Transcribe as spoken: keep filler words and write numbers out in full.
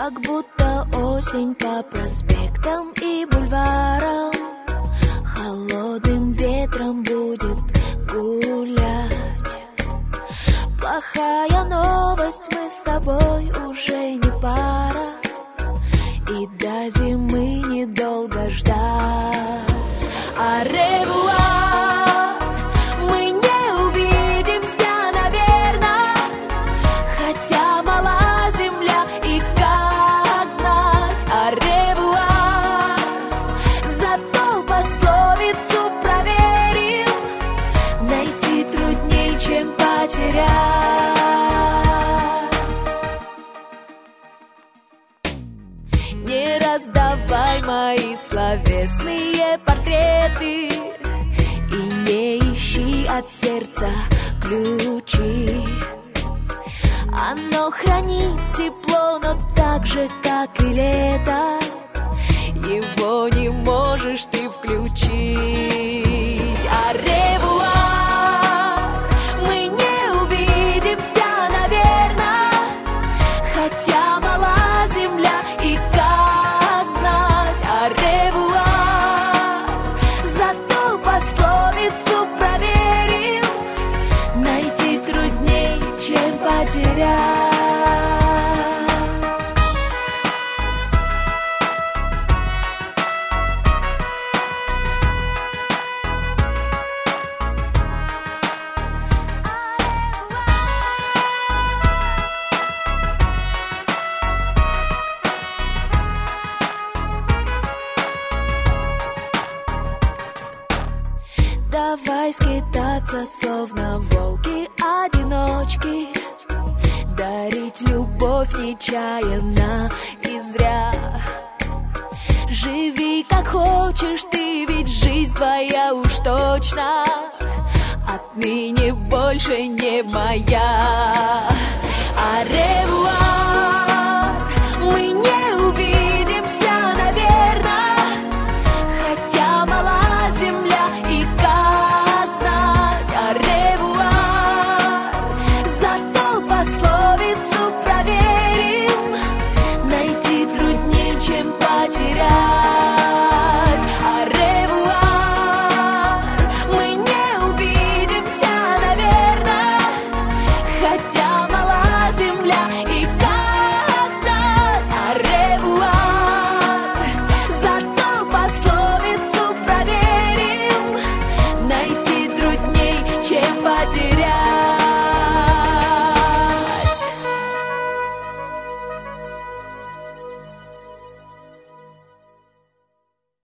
Как будто осень по проспектам и бульварам холодным ветром будет гулять. Плохая новость, мы с тобой уже не пара, и до зимы недолго ждать. Аревуар, мы не увидимся, наверное, хотя мала земля, и как знать. Аревуар, зато пословицу проверим, найти трудней, чем потерять. Не раздавай мои словесные портреты и не ищи от сердца ключи. Оно хранит тепло, но так же, как и лето, его не можешь ты включить. Аревуар, мы не увидимся, наверное, хотя мала земля, и как знать. Аревуар, зато пословицу проверим, найти трудней, чем потерять. Давай скитаться, словно волки-одиночки, дарить любовь нечаянно и зря. Живи как хочешь ты, ведь жизнь твоя уж точно отныне больше не моя. Аревуар,